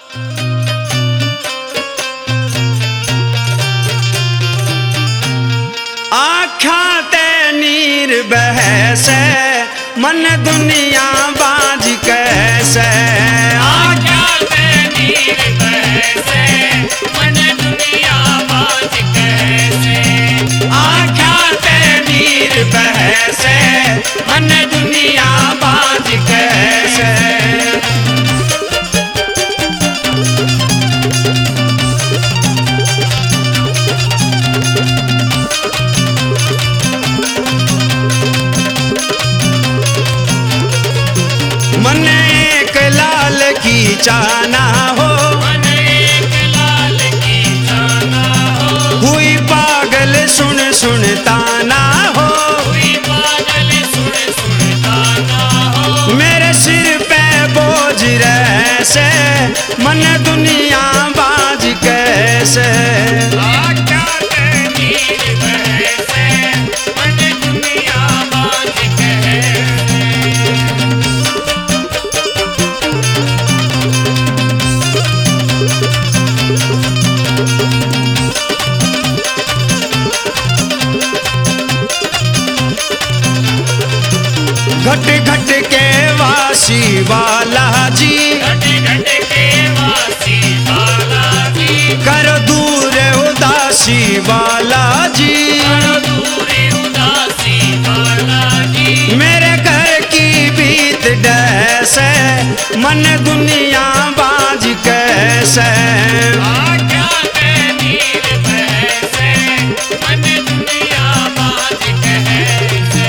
आँखां ते नीर बहसे मन दुनिया बाज कैसे। आँखां ते नीर बहसे मन दुनिया बाज कैसे। आँखां ते नीर बहसे मन दुनिया बाज कैसे। मन एक लाल की चाहना हो, मन एक लाल की जाना हो। हुई पागल सुन सुन ताना हो। हुई पागल सुन सुन ताना हो। मेरे सिर पे बोझ रहसे मन दुनिया बाज कैसे। आँखां ते नीर बहसे मन दुनिया बाज कैसे। घट घट के वासी वाला जी, घट घट के वासी बालाजी। कर दूर उदासी वाला जी। करो दूर उदासी बालाजी। मेरे घर की बीत डैसे मन दुनिया बाज कैसे। आँखां ते नीर बहसे मन दुनिया बाज कैसे।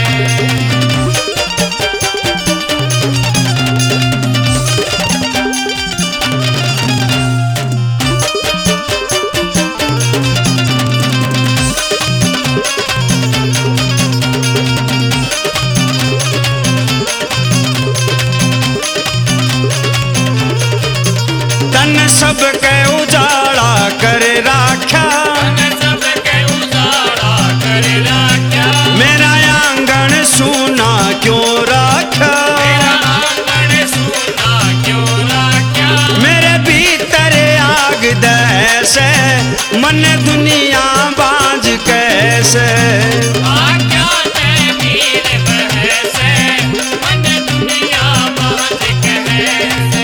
तन सब के उजाड़ा कर राख्या, तन सबके उजाड़ा कर राख्या। मेरा आंगन सूना क्यों राख्या। मेरा आंगन सूना क्यों राख्या। मेरे भीतर आग दैसे मन दुनिया बाज कैसे। आँखां ते नीर बहसे मन दुनिया बाज कैसे।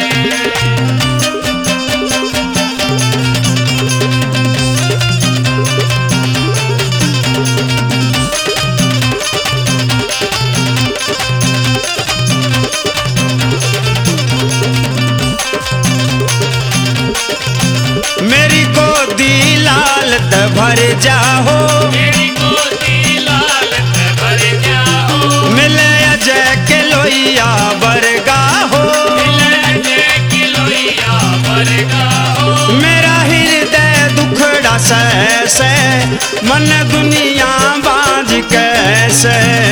मेरी गोदी लालत भर जाओ, मेरी गोदी लालत भर जाओ। मिले अजय के लोहिया बरगा हो। मिले जय की लोहिया बरगा हो। मेरा हृदय दुखड़ा सहसे मन दुनिया बाज कैसे।